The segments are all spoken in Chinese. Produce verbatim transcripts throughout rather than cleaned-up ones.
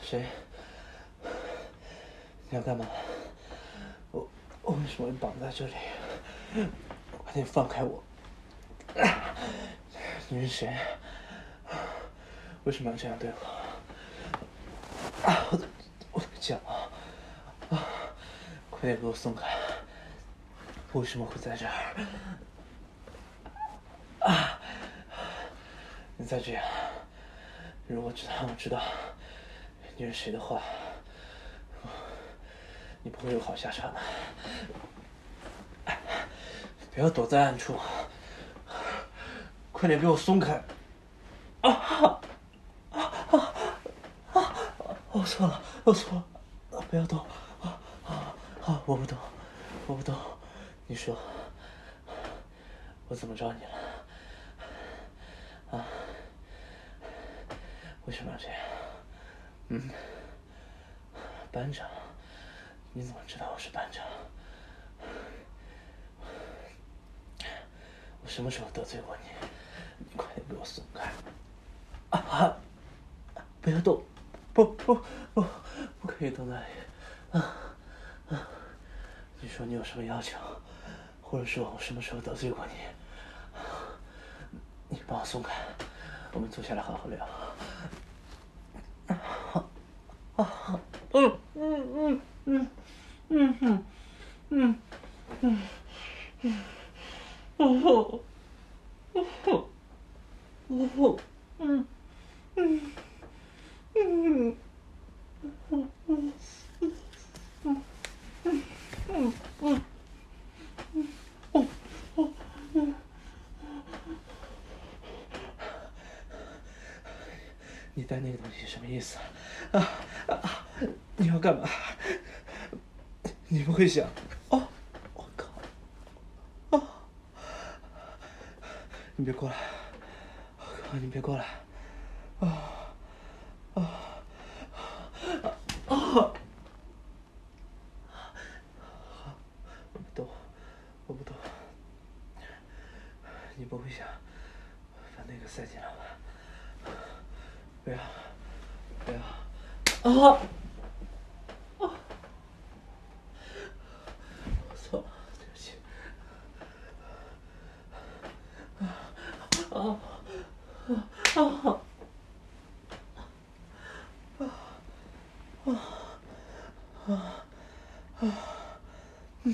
谁？你要干嘛？我我为什么会绑在这里？快点放开我！你是谁？为什么要这样对我？啊，我的我的脚啊！快点给我松开！为什么会在这儿？啊！你再这样，如果知道我知道你是谁的话，你不会有好下场的。不要躲在暗处，快点给我松开！啊啊啊啊！我错了，我错了，不要动！啊啊啊！我不动，我不动。你说，我怎么着你了？啊？为什么要这样？嗯，班长，你怎么知道我是班长？我什么时候得罪过你？你快点给我松开！啊！不要动！不不不，不可以动那里！啊啊！你说你有什么要求，或者说我什么时候得罪过你？你帮我松开，我们坐下来好好聊。啊啊！嗯嗯嗯嗯嗯嗯嗯嗯。哦哦哦哦嗯嗯嗯嗯嗯嗯嗯嗯哦哦嗯，你带那个东西什么意思？啊啊！你要干嘛？你不会想？哦，我靠！啊！你别过来！我靠！你别过来！啊啊啊！啊！我不动，我不动。你不会想把那个塞进来吧？不要，不要！啊！啊！我错了，对不起。啊啊啊啊！啊啊啊！嗯，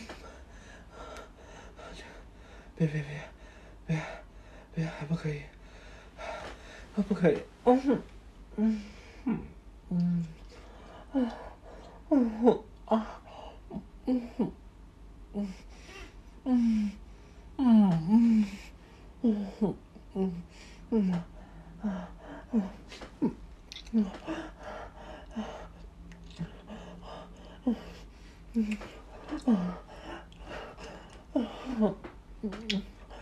别别别别别，还不可以，还不可以。嗯嗯嗯嗯嗯嗯啊嗯嗯嗯嗯嗯嗯嗯嗯啊嗯嗯嗯啊啊嗯。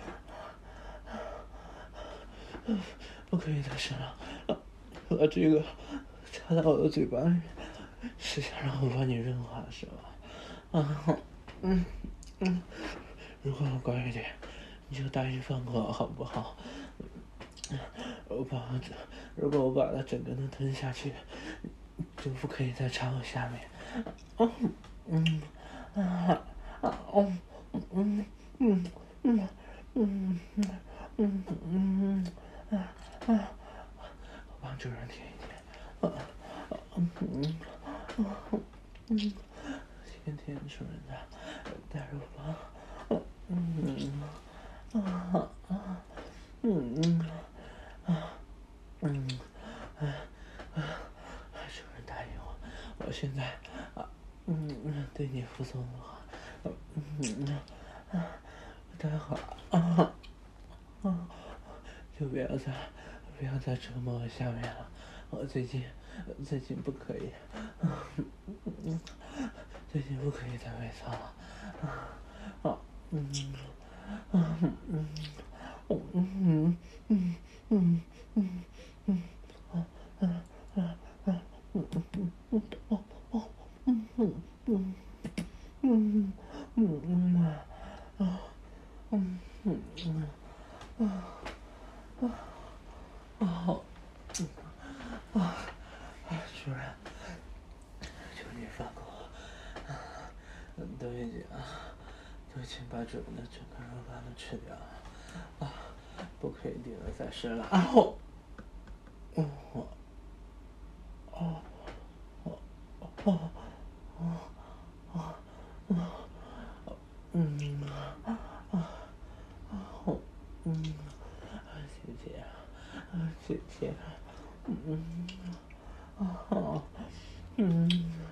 不可以再生了，把这个插到我的嘴巴里，是想让我帮你润滑是吧？啊，嗯嗯，如果我乖一点，你就答应放过我好不好？我把我如果我把它整个都吞下去，就不可以再插我下面。嗯嗯啊啊哦嗯嗯嗯嗯嗯嗯啊啊！我帮主人舔一舔。啊啊嗯嗯嗯，舔舔主人的大肉包。嗯啊啊嗯嗯啊嗯啊啊！主人答应我，我现在啊嗯对你服从的话，嗯啊待会儿啊啊就不要再不要再折磨我下面了，我最近最近不可以，最近不可以再喂操了，啊嗯啊嗯嗯嗯嗯嗯嗯嗯啊啊啊啊嗯嗯嗯哦哦嗯嗯嗯嗯嗯嗯啊嗯嗯嗯啊啊啊啊啊！主人， 都已经都已经把主人的整个肉干都吃掉了啊！不可以顶了再吃了啊！我，哦，哦，哦，哦，哦，哦，嗯，啊啊啊！嗯，姐姐，啊姐姐，嗯，啊，嗯，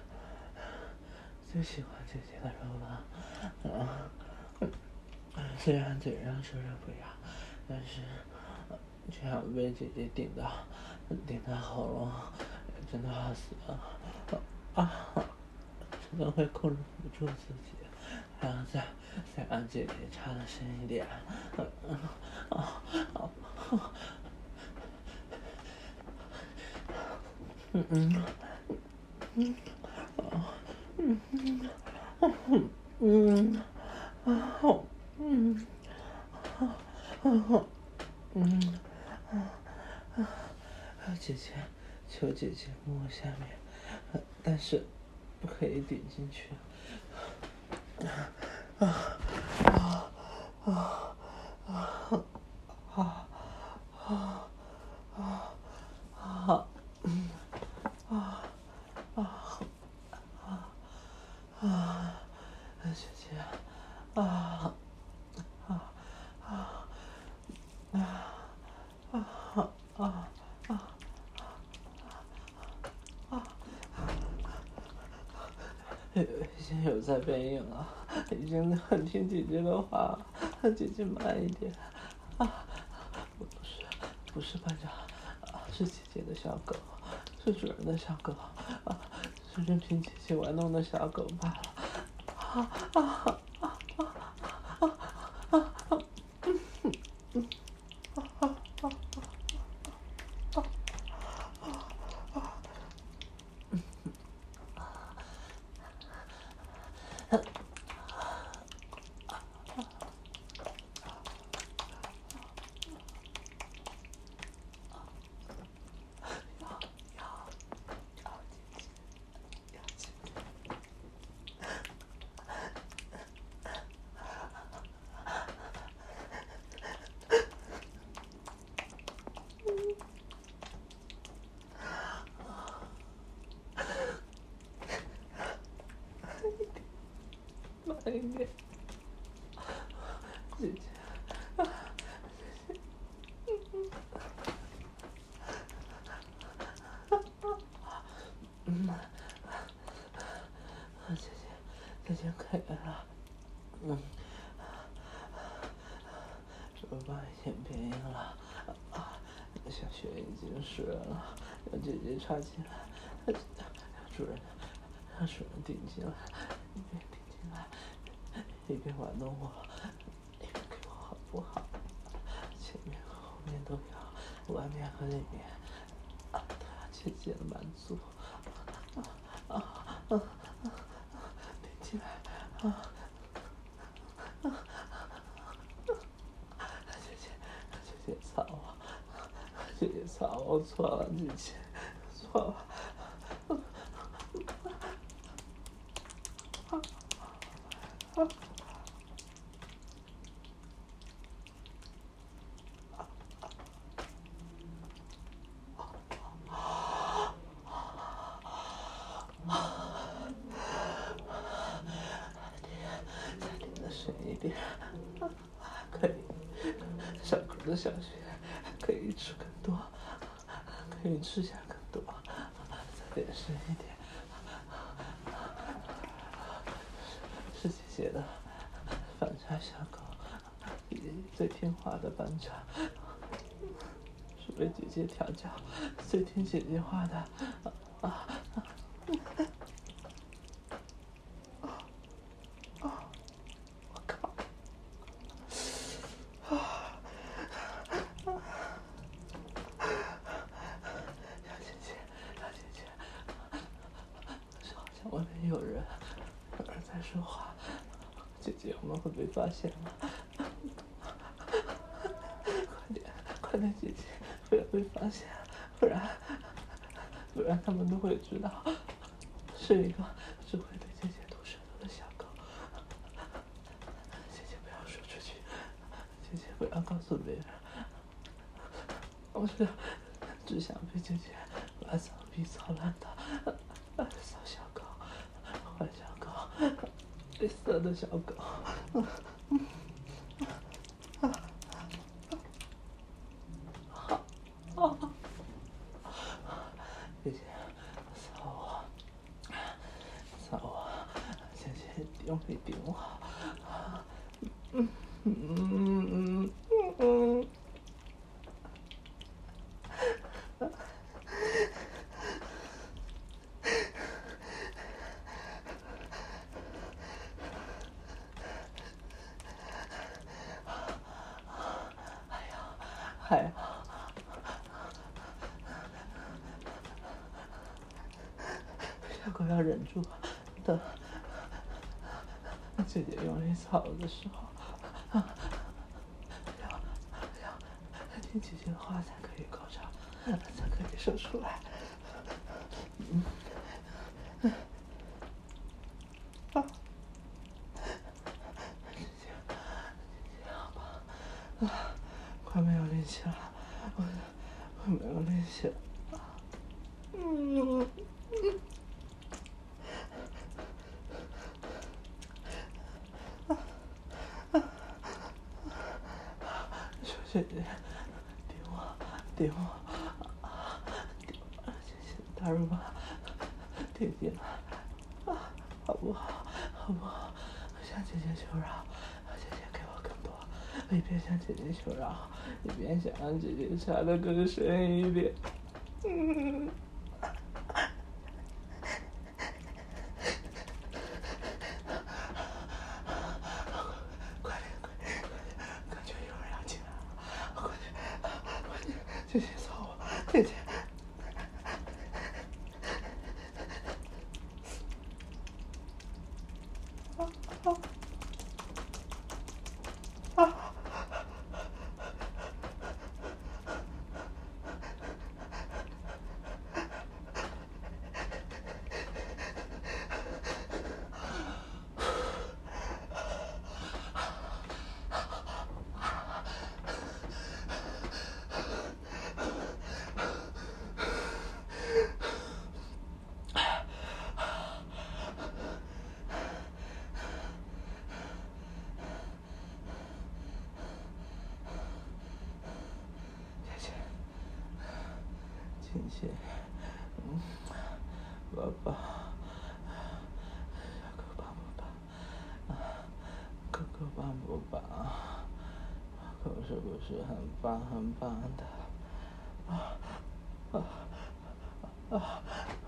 最喜欢姐姐的肉了，啊，虽然嘴上说着不要，但是这样被姐姐顶到，顶到喉咙，真的好死啊！啊，真的会控制不住自己，还要再再让姐姐插的深一点，啊啊啊！嗯嗯嗯啊嗯嗯嗯啊好嗯啊啊嗯啊啊姐姐，求姐姐摸我下面，但是不可以顶进去。啊啊啊啊啊啊啊啊嗯啊啊啊！姐姐，啊啊啊啊啊啊啊！已经有在背影了，已经很听姐姐的话，姐姐慢一点。啊，不是，不是班长，啊，是姐姐的小狗，是主人的小狗，啊，是任凭姐姐玩弄的小狗罢了。啊啊啊啊啊啊啊！慢一点，姐姐，啊，姐姐，嗯，姐姐，姐姐可以了，嗯，手帮已经变硬了，啊，小穴已经湿了，让姐姐插进来，让主人，让主人顶进来，一边顶进来，一边玩弄我，一边给我好不好？前面和后面都要，外面和里面，啊，都要姐姐的满足，啊啊啊啊！顶进来，啊！姐姐，姐姐操我，姐姐操我，我错了，姐姐，错了。再顶的深一点，可以，小狗的小穴可以吃更多，可以吃下更多，再点深一点。是姐姐的反差小狗，最听话的班长，是被姐姐调教最听姐姐话的啊啊！我靠！啊！小姐姐，小姐姐，好像外面有人，有人在说话。姐姐，我们会被发现吗？快点，快点，姐姐，不要被发现，不然，不然他们都会知道，是一个只会对姐姐吐舌头的小狗。 要告诉别人，我是只想被姐姐乱扫逼操烂的小小狗，坏小狗，绿色的小狗。姐姐扫我，扫我，姐姐顶没顶我？嗯嗯嗯嗯嗯。哎呀，小狗要忍住，等姐姐用力扫的时候，要要听姐姐的话才可以高潮，才可以射出来。嗯，啊，姐姐，姐姐，好吧，啊，快没有力气了，我快没有力气了。嗯嗯。小姐姐，顶我，顶我，顶我，谢谢大乳妈，顶顶了，啊，好不好？好不好？向姐姐求饶，姐姐给我更多，一边向姐姐求饶，一边想让姐姐插得更深一点。嗯。姐姐操我，姐姐！啊啊啊！谢谢，嗯，爸爸，小狗棒不棒？狗狗棒不棒？狗是不是很棒很棒的？啊啊啊！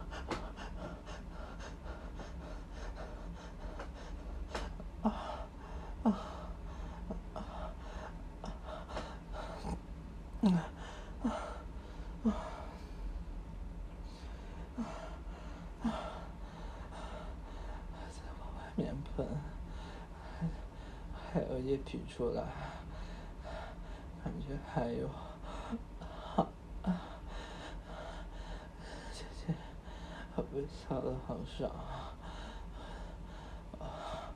啊啊啊！嗯啊啊！再往外面喷，还有液体出来，感觉还有，好啊！姐姐，我被操的好爽啊！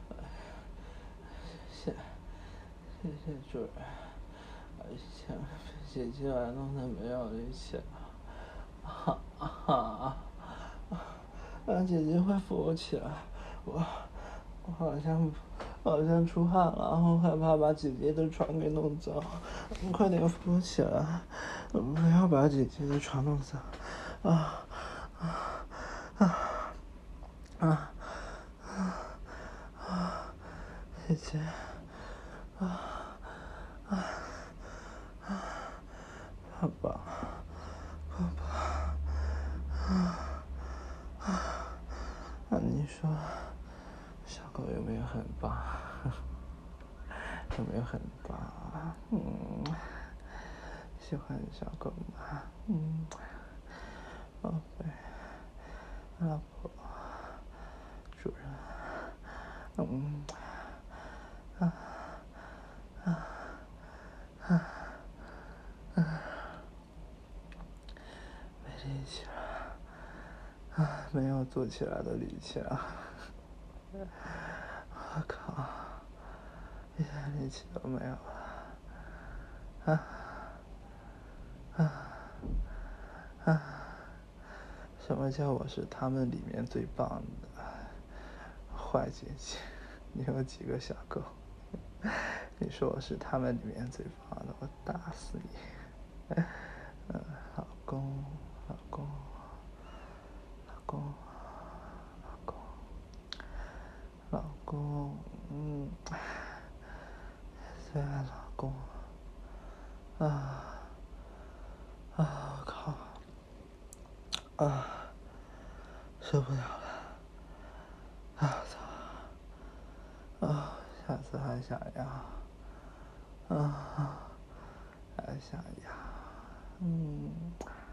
谢谢，谢谢主人，而且被姐姐玩弄的没有力气了，啊啊！让姐姐会扶起来，我我好像好像出汗了，然后害怕把姐姐的床给弄脏，你快点扶起来，不要把姐姐的床弄脏，啊啊啊啊啊！姐姐，啊啊啊！爸爸，爸爸，啊啊！那你说，小狗有没有很棒？有没有很棒？嗯，喜欢小狗吗？嗯，宝贝，老婆，主人，嗯，啊啊啊啊！没力气了，啊，没有坐起来的力气了。我靠，一点力气都没有了。 啊啊啊！什么叫我是他们里面最棒的？坏姐姐，你有几个小狗？你说我是他们里面最棒的，我打死你！嗯，老公，老公，老公，老公，老公，嗯，最爱老公。啊啊！我靠！啊，受不了了！啊操！啊，下次还想要？啊，还想要？嗯。